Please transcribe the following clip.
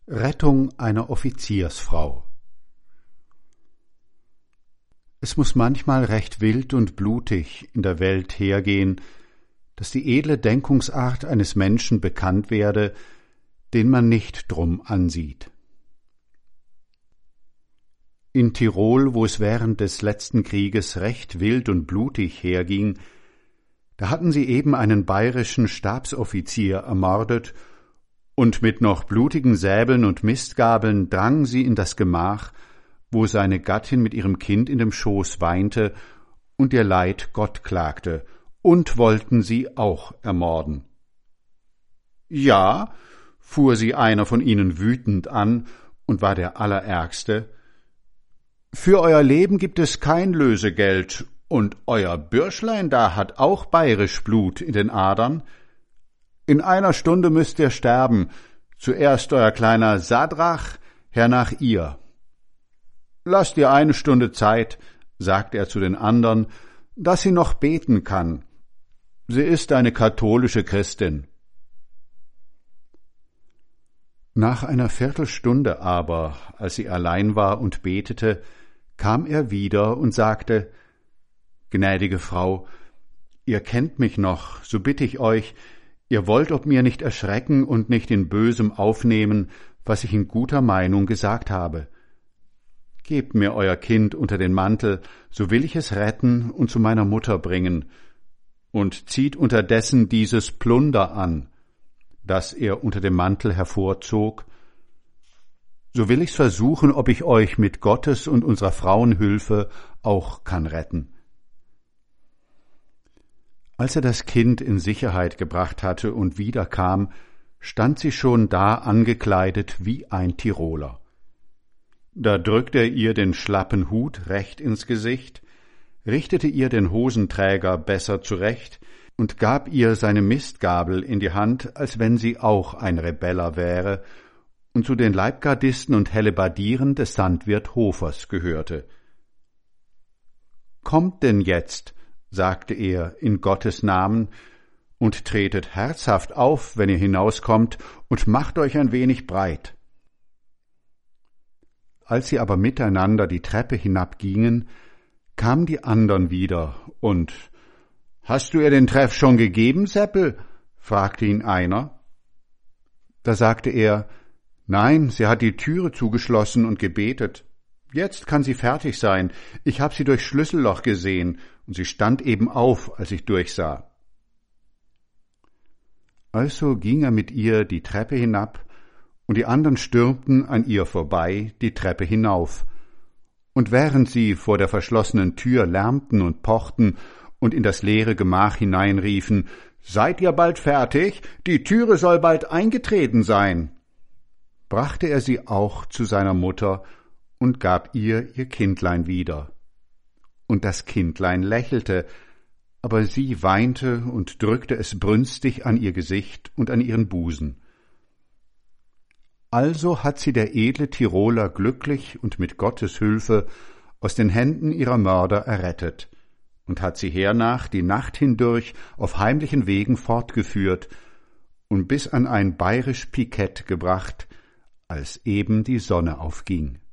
Rettung einer Offiziersfrau. Es muß manchmal recht wild und blutig in der Welt hergehen, dass die edle Denkungsart eines Menschen bekannt werde, den man nicht drum ansieht. In Tirol, wo es während des letzten Krieges recht wild und blutig herging, da hatten sie eben einen bayerischen Stabsoffizier ermordet, und mit noch blutigen Säbeln und Mistgabeln drangen sie in das Gemach, wo seine Gattin mit ihrem Kind in dem Schoß weinte und ihr Leid Gott klagte, und wollten sie auch ermorden. »Ja«, fuhr sie einer von ihnen wütend an und war der Allerärgste, »für euer Leben gibt es kein Lösegeld, und euer Bürschlein da hat auch bayerisch Blut in den Adern. In einer Stunde müsst ihr sterben, zuerst euer kleiner Sadrach, hernach ihr. Lasst ihr eine Stunde Zeit«, sagte er zu den anderen, »dass sie noch beten kann. Sie ist eine katholische Christin.« Nach einer Viertelstunde aber, als sie allein war und betete, kam er wieder und sagte, »Gnädige Frau, ihr kennt mich noch, so bitte ich euch, ihr wollt ob mir nicht erschrecken und nicht in Bösem aufnehmen, was ich in guter Meinung gesagt habe. Gebt mir euer Kind unter den Mantel, so will ich es retten und zu meiner Mutter bringen, und zieht unterdessen dieses Plunder an, das er unter dem Mantel hervorzog, so will ich's versuchen, ob ich euch mit Gottes und unserer Frauenhülfe auch kann retten.« Als er das Kind in Sicherheit gebracht hatte und wiederkam, stand sie schon da angekleidet wie ein Tiroler. Da drückte er ihr den schlappen Hut recht ins Gesicht, richtete ihr den Hosenträger besser zurecht und gab ihr seine Mistgabel in die Hand, als wenn sie auch ein Rebeller wäre und zu den Leibgardisten und Hellebardieren des Sandwirt Hofers gehörte. »Kommt denn jetzt«, sagte er, »in Gottes Namen, und tretet herzhaft auf, wenn ihr hinauskommt, und macht euch ein wenig breit.« Als sie aber miteinander die Treppe hinabgingen, kamen die andern wieder, und »Hast du ihr den Treff schon gegeben, Seppel?« fragte ihn einer. Da sagte er, »Nein, sie hat die Türe zugeschlossen und gebetet. Jetzt kann sie fertig sein. Ich hab sie durchs Schlüsselloch gesehen, und sie stand eben auf, als ich durchsah.« Also ging er mit ihr die Treppe hinab, und die anderen stürmten an ihr vorbei die Treppe hinauf. Und während sie vor der verschlossenen Tür lärmten und pochten und in das leere Gemach hineinriefen, »Seid ihr bald fertig? Die Türe soll bald eingetreten sein«, brachte er sie auch zu seiner Mutter und gab ihr Kindlein wieder. Und das Kindlein lächelte, aber sie weinte und drückte es brünstig an ihr Gesicht und an ihren Busen. Also hat sie der edle Tiroler glücklich und mit Gottes Hilfe aus den Händen ihrer Mörder errettet und hat sie hernach die Nacht hindurch auf heimlichen Wegen fortgeführt und bis an ein bayerisch Pikett gebracht, als eben die Sonne aufging.